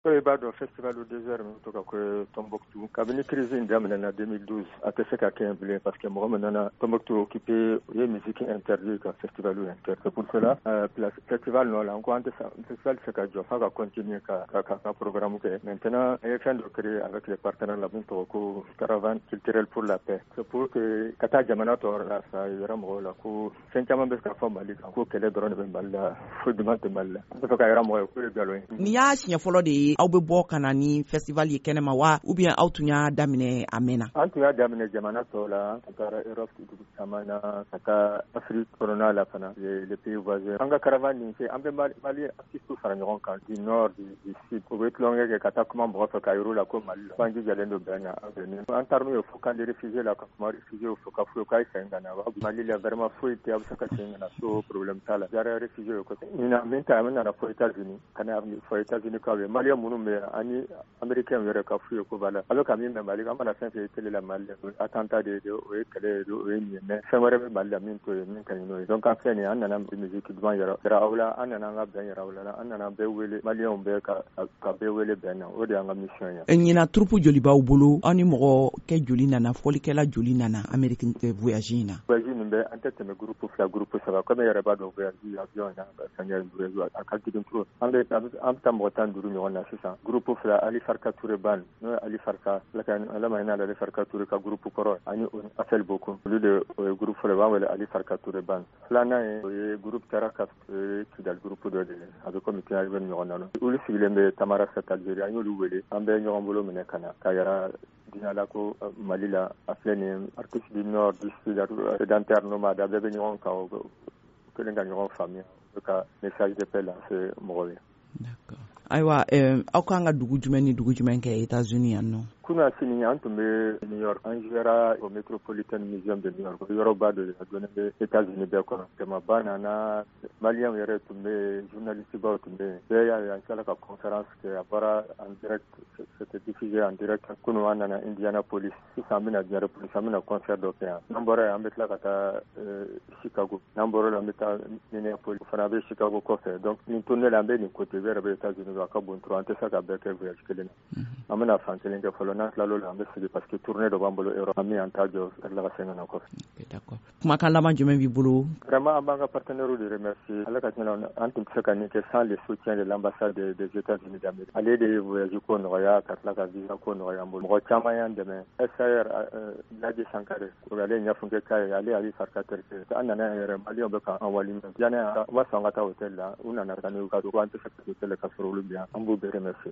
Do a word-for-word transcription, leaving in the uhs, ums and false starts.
ko e b'a dɔn festival du désert min to ka kɛ Tombouctou kabini crise in daminɛna deux mille douze a tɛ se ka kɛ bilen parce que mɔgɔ min nana Tombouctou occupé u ye musique interdit ka festival interdit. C'est pour cela euh, place festival nɔ la ko an tɛ festival se ka jɔ f'a ka continuer ka ka ka programme kɛ. Maintenant an ye fɛn dɔ créer avec les partenaires la min tɔgɔ ko caravane culturelle pour la paix. C'est pour que ka taa jamana tɔɔrɔ la sa yɛrɛ mɔgɔw la ko fɛn caman bɛ se ka fɔ Mali kan ko kɛlɛ dɔrɔn de bɛ Mali la fo duman tɛ Mali la. An bɛ fɛ ka yɛrɛ mɔgɔw ko ye nkalon ye. Ni y'a siɲɛ fɔlɔ de ye aw bɛ bɔ ka na ni festival ye kɛnɛma wa ou bien aw tun y'a daminɛ a mɛnna? An tun y'a daminɛ jamana tɔw la, an taara Europe dugu caman na, ka taa Afrique kɔnɔna la fana, les pays voisins. An ka caravane nin fɛ, an bɛ Mali artistes fara ɲɔgɔn kan, du nord, du, du sud. U bɛ tulonkɛ kɛ ka taa kuma mɔgɔ fɛ ka yir'u la ko Mali la. An jijalen don bɛɛ na an venir. An taara n'u ye fo camp de réfugiés la, ka kuma réfugiés fo ka fo k'a segin ka na. Mali la vraiment foyi tɛ a bɛ se ka segin ka na, so problème t'a la. Jara réfugiés ye côté. Ɲinan min ta an nana fo États-Unis, ka na fo États-Unis k'aw ye. Malien minnu bɛ yan ani américain yɛrɛ ka f'u ye ko bala. A bɛ ka min mɛn Mali kan, an mana fɛn fɛn ye télé la Mali la, attentat de o ye kɛlɛ ye, o ye nin ye. Mais fɛn wɛrɛ bɛ Mali la min t'o ye, min ka ɲi n'o ye. Donc an filɛ nin ye, an nana musique duman yɛrɛ aw la, an nana an ka bɛn yɛrɛ aw la, an nana bɛɛ wele, maliyɛnw bɛɛ ka ka bɛɛ wele bɛn na. O de y'an ka mission ye. Ɲinan troupe joli b'aw bolo? Aw ni mɔgɔ kɛ joli nana, fɔlikɛla joli nana Amérique voyage in na? Voyage nin bɛ an tɛ tɛmɛ groupe fila groupe saba comme yɛrɛ b'a dɔn voyage avion na sangɛ voyage a ka girin trop. An bɛ an bɛ taa mɔgɔ tan duuru ɲɔgɔn na sisan. Groupe fila Ali Farka Touré Ban, n'o ye Ali Farka, ala ma hinɛ Ali Farka Touré ka groupe kɔrɔ ani Afel Boku. Olu de o ye groupe fila b'an wele Ali Farka Touré Ban. Filanan ye o ye groupe Taraka, o ye Kidal groupe dɔ de ye. A bɛ comité a bɛ ɲɔgɔn na. Olu sigilen bɛ Tamarasset Algérie, an y'olu wele. An bɛ ɲɔgɔn bolo minɛ ka na ka yɛrɛ diɲala ko Mali la a filɛ nin artiste du nord du sud sédentaire nomade a bɛɛ bɛ ɲɔgɔn kan o kelen ka ɲɔgɔn faamuya o ka message de paix lancer mɔgɔw ye. D'accord. Ayiwa aw kan ka dugu jumɛn ni dugu jumɛn kɛ États-Unis yan nɔ? Kuna sini an tun bɛ New York, an jouera au Metropolitan Museum de New York. Yɔrɔba dɔ de dɔnnen bɛ États-Unis bɛɛ kɔnɔ. Jamaba nana, Maliyɛnw yɛrɛ tun bɛ yen, journalistebaw tun bɛ yen. Bɛɛ y'a ye an tilala ka conférence kɛ, a bɔra en direct, c'était diffusé en direct. Kunu an nana Indianapolis, sisan an bɛna Indianapolis, an bɛna concert dɔ kɛ yan. N'an bɔra yen an bɛ tila ka taa Chicago. N'an bɔra la an bɛ taa Minneapolis, o fana bɛ Chicago kɔfɛ. Donc nin tournée la an bɛ nin côté, u yɛrɛ bɛ États-Unis a ka bon trop, an tɛ se ka bɛɛ kɛ voyage kelen na. An bɛna fan kelen kɛ fɔlɔ. N'an tilala o la an bɛ segin parce que tournée dɔ b'an bolo Europe, an min an t'a jɔ ka tila ka segin ka na kɔfɛ. Ok, d'accord. Kumakan laban jumɛn b'i bolo? Vraiment an b'an ka partenaires de remercier. Ala ka tiɲɛ na an tun tɛ se ka nin kɛ sans le soutien de l'ambassade des, des États-Unis d'Amérique. Ale de ye voyage ko nɔgɔya ka tila ka visa ko nɔgɔya an bolo. Mɔgɔ caman y'an dɛmɛ. S A R Ladi Sankare, ale ye ɲɛfun kɛ ye, ale Ali Farka terikɛ. An nana yan yɛrɛ maliyɛnw bɛ k'an waliɲuman. Yani u ma sɔn ka taa hôtel la, u nana ka n'u ka don ko an tɛ se ka hôtel ka sɔrɔ olu bɛ yan. An b'u bɛɛ remercier.